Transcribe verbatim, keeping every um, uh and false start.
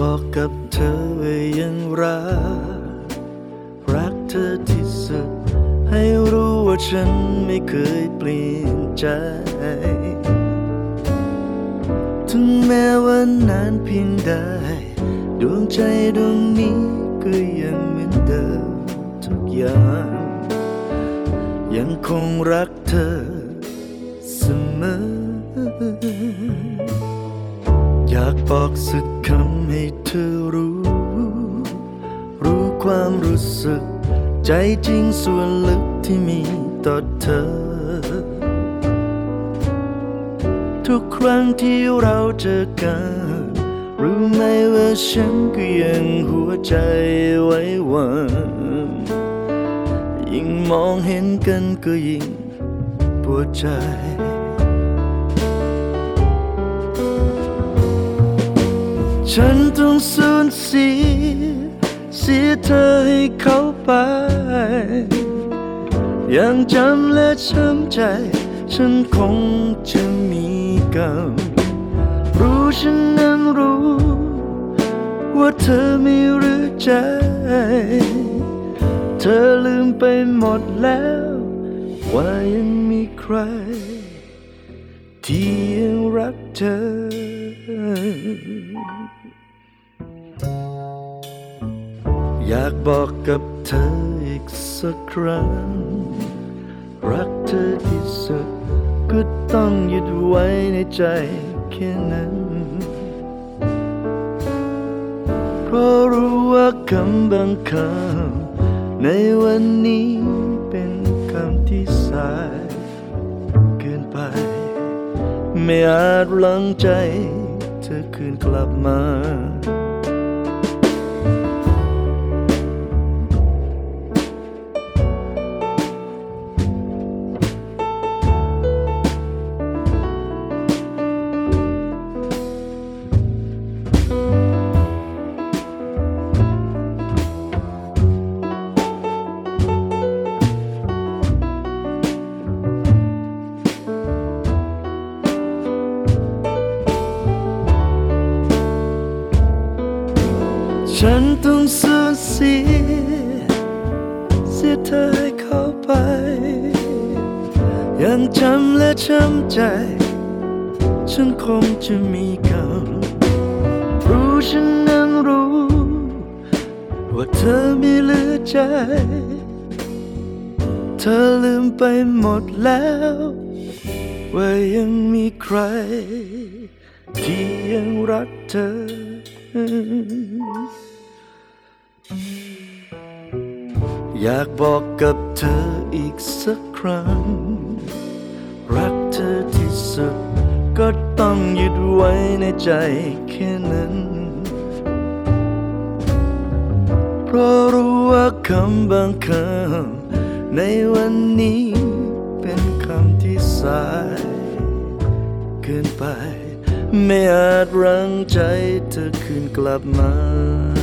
บอกกับเธอว่ายังรักรักเธอที่สุดให้รู้ว่าฉันไม่เคยเปลี่ยนใจถึงแม้ว่านานเพียงใดดวงใจดวงนี้ก็ยังเหมือนเดิมทุกอย่างยังคงรักเธอเสมออยากบอกสักคำให้เธอรู้รู้ความรู้สึกใจจริงส่วนลึกที่มีต่อเธอทุกครั้งที่เราเจอกันรู้ไหมว่าฉันก็ยังหัวใจไว้วันยิ่งมองเห็นกันก็ยิ่งปวดใจฉันต้องสูญเสียเสียเธอให้เขาไปยังจำและช้ำใจฉันคงจะมีกรรมรู้ฉันนั้นรู้ว่าเธอไม่รู้ใจเธอลืมไปหมดแล้วว่ายังมีใครที่ยังรักเธออยากบอกกับเธออีกสักครั้งรักเธอที่สุดก็ต้องยึดไว้ในใจแค่นั้นเพราะรู้ว่าคำบางคำในวันนี้เป็นคำที่สายเกินไปไม่อาจรั้งใจเธอคืนกลับมาฉันต้องสูญเสียเสียเธอให้เขาไปยังจำและช้ำใจฉันคงจะมีกรรมรู้ฉันนั้นรู้ว่าเธอไม่เหลือใจเธอลืมไปหมดแล้วว่ายังมีใครที่ยังรักเธออยากบอกกับเธออีกสักครั้งรักเธอที่สุดก็ต้องยึดไว้ในใจแค่นั้นเพราะรู้ว่าคำบางคำในวันนี้เป็นคำที่สายเกินไปไม่อาจรั้งใจเธอคืนกลับมา